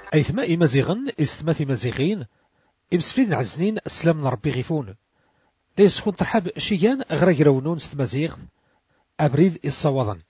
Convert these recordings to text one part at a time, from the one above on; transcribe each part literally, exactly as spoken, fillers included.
أيثما إمازيغن إستما إمازيغين إمسفيد عزنين السلام من ربي غيفون ليس خون ترحب شيان غرا يراونون ستمازيغ أبريد الصوضن.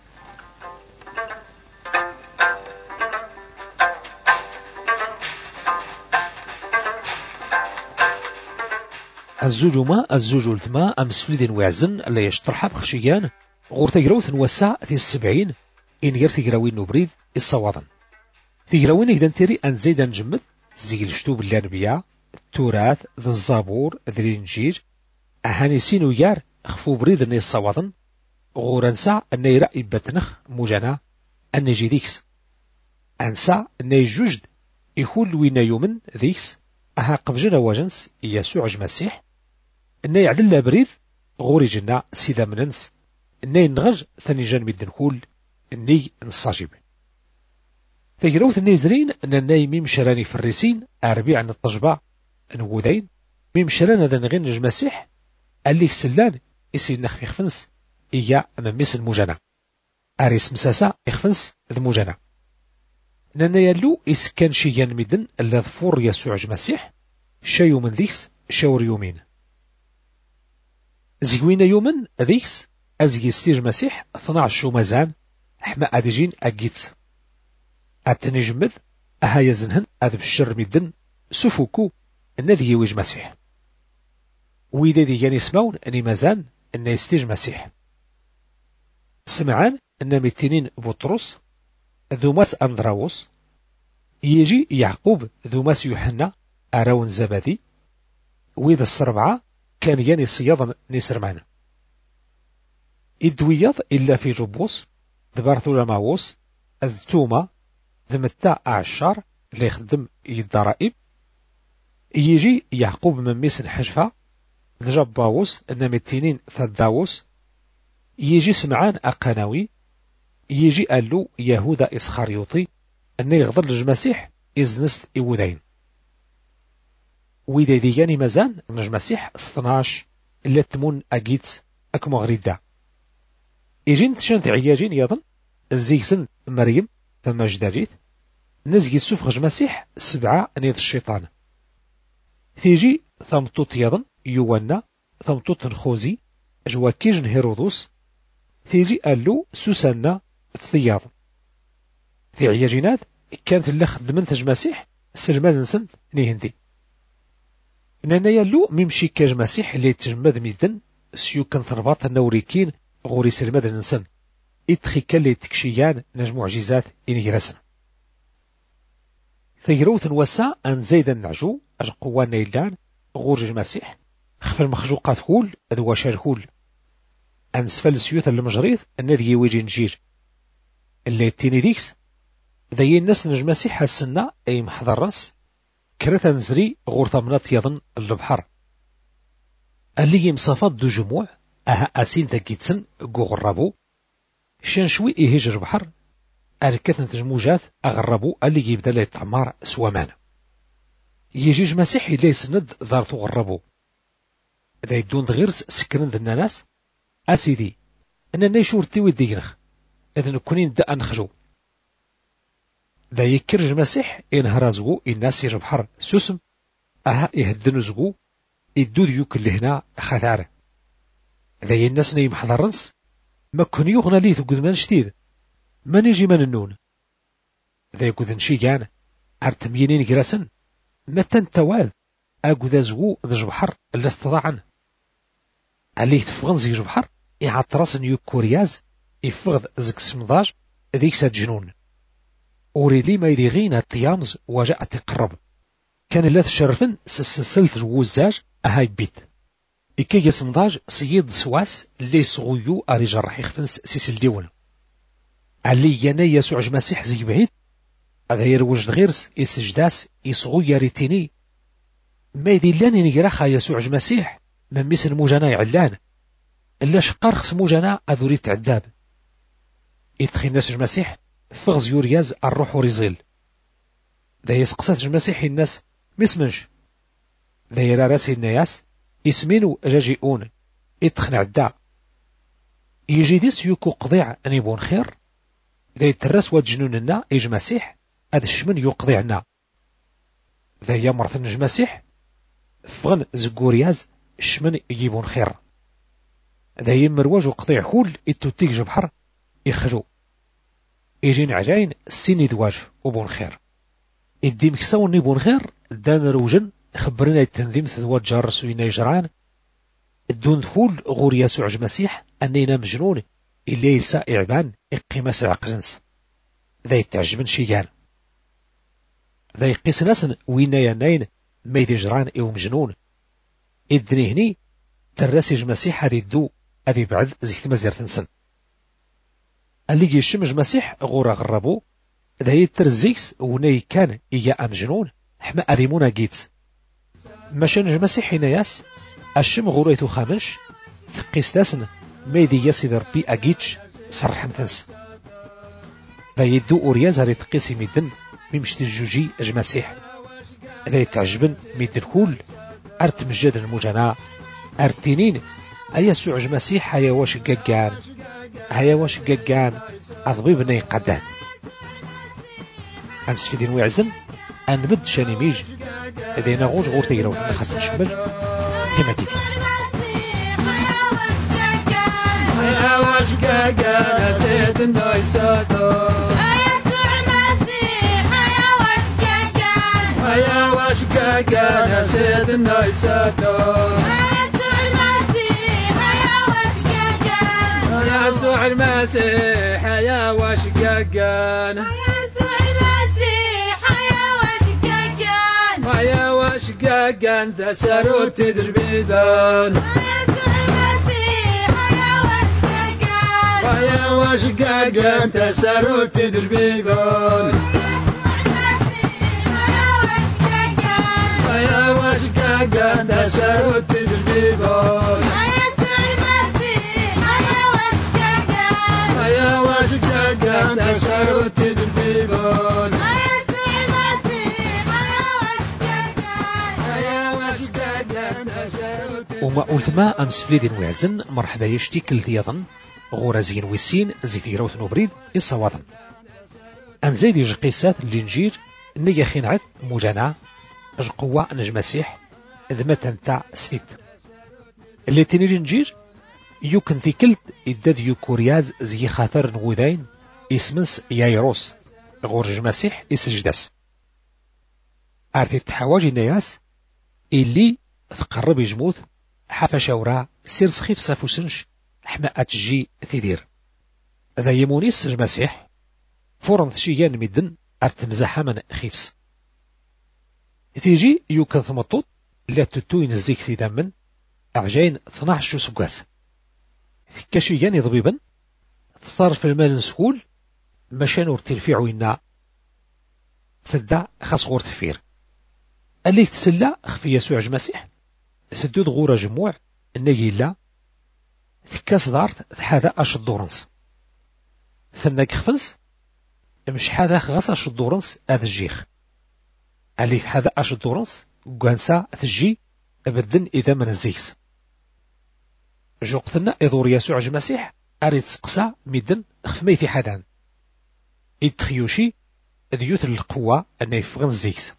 الزوج ما الزوج الثما أمسفلدين وعزن اللي يشترحب خشيان غور تجروث نوسع في السبعين إن غير تجراوين نبريد الصوضن. تجراوين إذا تري أن زيد نجمد زي الشتوب الأنبياء التراث ذا الزابور ذا الإنجيل أهاني سينو يار خفو بريد الني الصوضن غور أنسى أن يرأي بتنخ مجانا أن يجي ديكس أنسى أن يجوجد يخول وينا يومن ديكس أها قبجنا وجنس يسوع المسيح أن يعدل بريد غوري جنا سيدا مننس أن ينغج ثاني جان ميدن خول أني نصاجب تجروث النيزرين أن نايمي مشراني فرسين أربيع عن الطجبع نوودين ميمشران هذا نغين المسيح اللي سلان يسي نخفي خفنس إيا أماميس المجانا أريس مساسا يخفنس المجانا نانا يالو إسكان شيان ميدن الذي فور يسوع المسيح شايو من ذيكس شاور يومين زيوين يومن ذيكس أزيجي ستيج مسيح اثنا عشر مازان حما أدجين أجيتس أتنجمد أها يزنهن أذب الشر ميدن سفوكو النذي يوج مسيح ويدا دي يعني يسمعون أني مازان أن يستيج مسيح سمعان أن ميتينين بطرس ذوماس أندراوس يجي يعقوب ذوماس يوحنا أراون زبادي ويدا السربعة كان يعني صيادا نسرمان إدوياض إلا في جبوس ذبارثولماوس الثومة ذمتا أعشار اللي يخدم الضرائب يجي يعقوب من ميسن حجفة ذجباوس النمتينين ثداوس يجي سمعان أقناوي يجي قالو يهوذا إسخاريوطي أن يغضر المسيح إزنست إودين ويدا دياني مازان من المسيح اثناش اللي تمون أجيت أكمو غريدا يجين تشانت عياجين يظن الزيكسن مريم ثم جداريت نزجي السفغ المسيح سبعة نيت الشيطان تيجي ثمطوط يظن يوانا ثمطوط خوزي جواكيجن هيرودوس تيجي قالو سوسانا الثياض في عياجينات كانت اللي خدمنت المسيح سلمان نسن نيهندي نانا يالو ميمشي كاج مسيح اللي تجمد ميدن سيو كان ثرباط النوريكين غوري سلمان نسن إتخيكا اللي تكشيان نجم معجزات إنجرسن ثيروث وسا أن زيدا نعجو أجقوان نيلان غورج المسيح خف المخجوقات هول أدواشار هول أن سفل سيوث المجريث النذي ويجي نجير اللي تيني ديكس ذي الناس نجم مسيح السنة أي محضر راس كرثا نزري غور ثمنات يظن البحر اللي يمصفات دو جموع أها أسين ذاكيتسن غربو شان شوي إيهجر بحر أركثن تجموجات أغربو اللي يبدأ له تعمار سوامان يجيج مسيحي اللي يسند ذارتو غربو دا يدون دغيرس سكرن ذنا ناس أسيدي أننا يشورتي ويدينخ إذن كونين دا أنخجو دا يكرج مسيح إنهرا زغو الناس يجب بحر سوسم أها يهدنو زغو يدود يوك اللي هنا خثارة دا الناس نيم حضرنس ما كون يغنى ليه تقود شديد ما نيجي من النون ذا يقود نشيجان أرتمينين جراسن ما تنتوال أقود أزغو ذا جبحر اللي استضاعن عليه تفغن زي جبحر يعطرس نيو كورياز يفغض زك سمضاج ذيك ساد جنون أوريلي ما يديغين الطيامز وجاء تقرب كان اللي تشرفن سلسلت الوزاج أهاي بيت إكي يسمضاج سيد سواس اللي صغيو أريج الرحيخ فنس سيسل ديون علي يانا يسوع المسيح زي بعيد هذا يروج غيرس يسجداس يصغو ياريتيني ما يدي لاني نجراخا يسوع المسيح من مثل موجانا يعلان إلا شقار خس موجانا أذوري تعذاب يتخي الناس المسيح فغز يورياز الروح رزيل دا يسقسات المسيح الناس مسمنش دا يرى راسي الناس يسمينو جاجئون يتخن عدا يجي ديس يوكو قضيع أن يبون خير دا يترس واد جنوننا إيج مسيح هذا الشمن يقضي عنا ذا هي مرث المسيح فغن زكورياز الشمن يجيبون خير ذا هي مرواج وقضيع حول التوتيك جبحر يخلو يجين عجاين السيني دواجف وبون خير الديم كساوني بون خير دان روجن خبرنا التنظيم ثوات جار سوينا يجران الدون دخول غور يسوع المسيح أننا مجنون إلا يسا إعبان إقيماس العقجنس ذا يتعجبن شيان ذا يقيس ناسن وينا يناين ما يدجران إو مجنون إذني هني تراسي المسيح هذي الدو هذي بعد زيت مزير تنسن اللي يشمج مسيح غورا غربو ذا يترزيكس وناي كان إيا مجنون حما أريمونا جيت ماشان المسيح هناياس الشم غوريتو خامنش ثقيس تاسن ما يدي ياسي ربي أجيتش صرح مثنس ذا يدو أورياز هاري تقيسي ميدن ميمشت الجوجي المسيح ذا يتعجبن ميدن كل أرت مجاد المجانا أرتينين أيا سوع المسيح هيا واش قاقان هيا واش قاقان أضبيب ناي قدان أمس في دين ويعزن أنبد شاني ميج إذا نغوش غور تيراو تنخط نشمل كما تيتي هيا واش قاقان سيد النايساتو هيا سوع المسيح هيا واش قاقان هيا واش قاقان سيد النايساتو هيا سوع المسيح هيا واش قاقان هيا سوع المسيح هيا واش قاقان هيا واش قاقان ذا ساروت تدربيدان هيا سوع المسيح هيا واش قاقان هيا واش قاقان ذا ساروت تدربيدان هيا واش قاقان ذا ساروت تدربيدان هيا سوع المسيح هيا واش قاقان هيا واش قاقان ذا ساروت تدربيدان وما أولتما أمس فليدين ويعزن مرحبا يشتيك الثياضن غورا زين ويسين زيثيرا وثنوبريد الصواضن أنزيد يجقيسات الإنجيل نيا خينعث موجانا قوة نجمسيح ذما تنتع ست اللي تني الإنجيل يوكن ثيكلت إداد يوكورياز زي خاطر نغوذين اسمنس يايروس غور جمسيح يسجدس أرثي التحواجي الناس اللي تقرب يجموت حفا شورا سير سخيف سافوسنش حما أتجي ثيدير ذا يمونيس المسيح فورن ثشيان مدن أرتمزاحا من خيفس تيجي يوكن ثمطوط لا تتوين الزيك سيدا من أعجين ثناعش سقاس كشيان يضبيبا تصار في المال نسكول مشان ورتلفيعو إنا تدع خاص غور تفير اللي تسلى خفي يسوع المسيح سدود غورة جموع النجي لا ثكاس دارت هذا أش الدورنس ثناك خفنس مش هذا خاص أش الدورنس هذا الجيخ اللي هذا أش الدورنس قانسا تجي أبدن إذا من الزيكس جوقتنا إذور يسوع المسيح أريد سقسا ميدن خفميتي حدان إتخيوشي ذيوت القوة أن يفغن الزيكس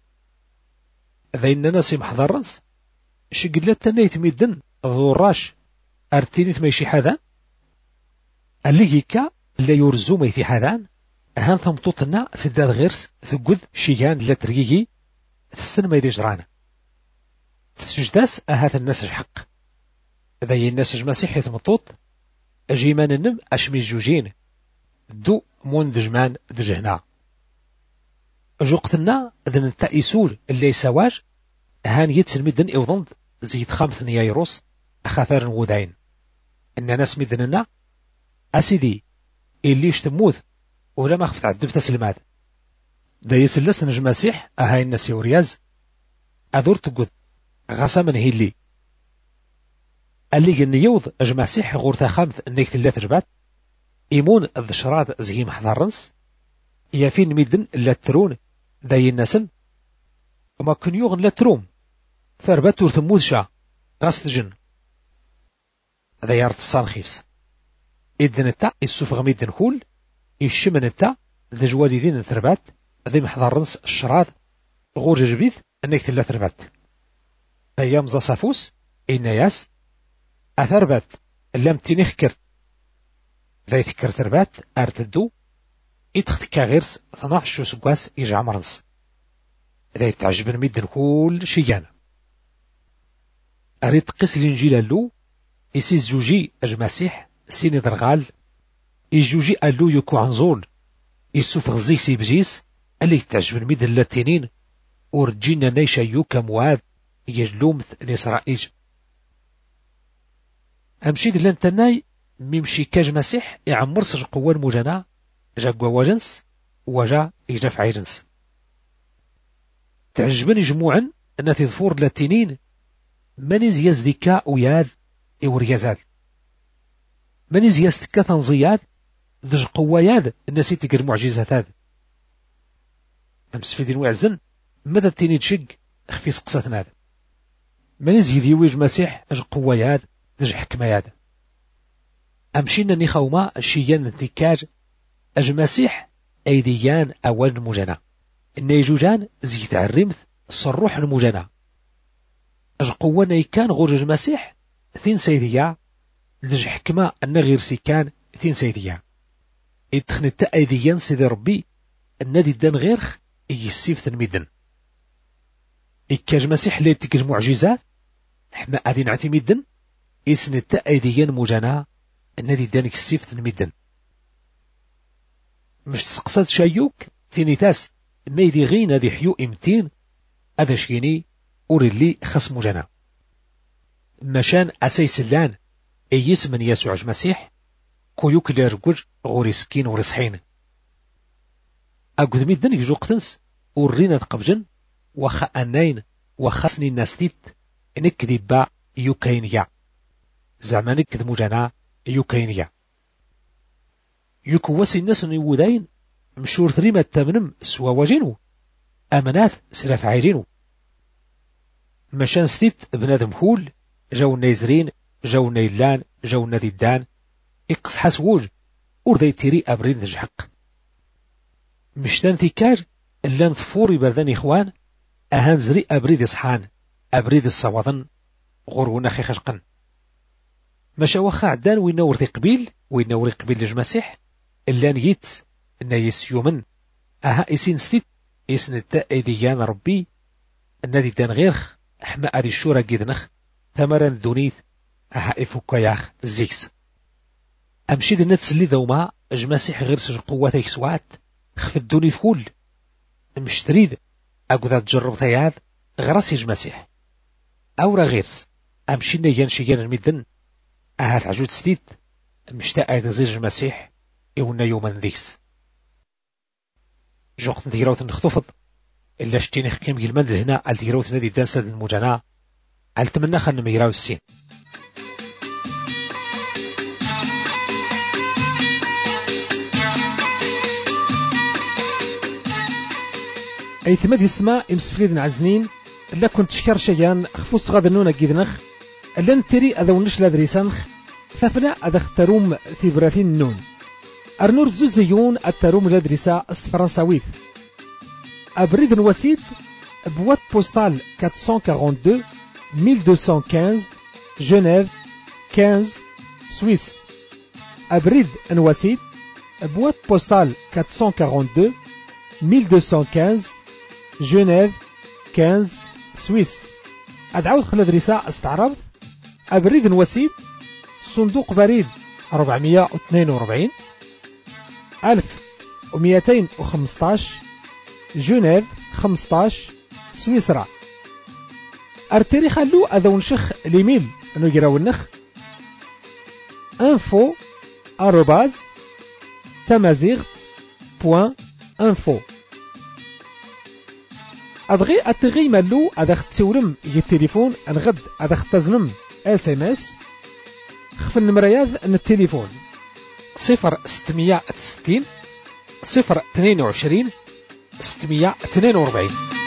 ذين ناسي محضرنس شقلت تنيت ميدن ذوراش أرتينيت ميشي حذان اللي هيكا لا يرزو ميثي حذان هان ثمطوطنا ثداد غيرس ثقذ شيان لا تريجي تسن ما يدجران تسجداس أهات الناس الحق ذي الناس المسيح ثمطوط أجيمان النم أشمي الجوجين دو مون دجمان دجهنا جوقتنا ذن التأيسول اللي يسواج هان يتسل مدن إوضند زيد خامث نيايروس أخاثار نغودين إن ناس مدننا أسيدي اللي يشتموذ ولا ما خفت عدب تسلمات دا يسلس نجم مسيح أهاي الناس يورياز أدور تقود غسا من هيلي اللي جن يوض أجمسيح غورتا خامث إنك ثلاث ربات إيمون الذشرات زي محضرنس يافين مدن لا ترون ذي الناسن وما كن يغن لا تروم ثربات ورثموذ شا غاست جن ذي يارت الصانخيفس إذن التا السوفغ ميدن خول الشمن التا ذي جوالي ذين ثربات ذي محضرنس الشراط غور جربيث أنك تلا تربات أيام زصافوس إن ياس أثربات اللام تنخكر ذي تكر تربات أرتدو إتختكا غيرس ثناح شو سقواس يجع مرنس ذي تعجب الميدن كل شيان أريد قس الإنجيل اللو إسيس جوجي أجماسيح سيني درغال إجوجي اللو يكو عنزول يسوف غزيك سيبجيس اللي تعجب الميدن اللاتينين ورجينا نيشا يوكا مواد يجلومث لإسرائيل أمشيد لانتناي ميمشي كاج مسيح يعمر سج قوان موجانا جا قوا جنس وجا يجاف عيجنس تعجبني جموعا أن تظفور لاتينين منيز يزدكا وياد إوريازاد منيز يزدكا تنظيات ذج قواياد الناس تقر معجزات هذا أمس في دين وعزن ماذا تيني تشق خفي سقساتنا هذا منيز يذيويج مسيح أج قواياد ذج حكمياد أمشينا نخوما شيان انتكاج أج مسيح أيديان أول المجانا النيجوجان زيت الرمث الصروح المجانا أج قوانا يكان غرج مسيح ثين سيديا ذج حكمة أن غير سيكان ثين سيديا إدخنت أيديان سيدي ربي النادي الدان غيرخ يسيف ثنميدن إكاج مسيح لي تكج معجزات حما أذين عتميدن إسنت أيديان مجانا النادي الدان يسيف ثنميدن مش تسقصد شايوك ثينيتاس ميدي غين هذي حيو إمتين هذا شيني أوريلي خص مجانا مشان أسيس اللان أيس من يسوع المسيح كويوك لارجوج غوري سكين ورسحين أقول ميدن يجو قتنس ورينا تقبجن وخا أنين وخصني الناس تيت نكذب با يوكينيا زعما نكذب مجانا يوكينيا يكوسي الناس نيودين مشور ثريمة تامنم سوا واجينو أمنات سلاف عايجينو مشان ستيت بنادم هول جاو نيزرين جاو نيلان جاو ناديدان إقص حسوج ورذي تيري أبريد ذج حق مشتان ثيكاج اللان ثفوري بردان إخوان أهان زري أبريد إصحان أبريد الصواضن غرونا خي خشقن مشا وخا عدان وينور ذي قبيل وينور قبيل لجمسيح اللان يت إنا يسيومن أها إسين ستيت إسن ايديان ربي النادي دان غيرخ أحما أدي الشورى جيدنخ ثمران دونيث أها إفوكا ياخ زيكس أمشيد النتس اللي ذوما جمسيح غير سج قوة يكسوات خف الدونيث كل مشتريد أقول تجرب ثياد غرس يجمسيح أورا غيرس أمشينا ينشيان المدن أهات عجود ستيد مشتاق يتزيج المسيح يونا يوما ذيكس جوقت ديروت نختفض إلا شتيني خكيم يلمند هنا على ديروت نادي دانسة المجانا على تمنى خلنا ميراو السين أي ثماد يسمى إمسفليد نعزنين إلا كنت شكر شيان خفوص غاد النونة جيدنخ إلا نتري أذا ونش لادريسانخ ثفنا أذا اختروم في براثين النون أرنور زوزيون التروم لادريسا استفرنساويث أبريد نواسيد بوات بوستال أربعمائة واثنين وأربعين ألف ومئتين وخمسة عشر جنيف خمسة سويس أبريد نواسيد بوات بوستال أربعمائة واثنين وأربعين ألف ومئتين وخمسة عشر جنيف خمسة سويس أدعوت خلال دريسة استعرض أبريد نواسيد صندوق بريد أربعمائة واثنين وأربعين ألف ومئتين وخمسة عشر جنيف خمسة عشر سويسرا أرتري خلو أذا ونشخ ليميل نجراو النخ info arobase tamazirt بوان info أدغي أتغي مالو أدخ تسورم يالتليفون الغد أدخ تزنم اس ام اس خف النمرياذ ان التليفون صفر ستمائة وستين صفر اثنين وعشرين ستمائة واثنين وأربعين.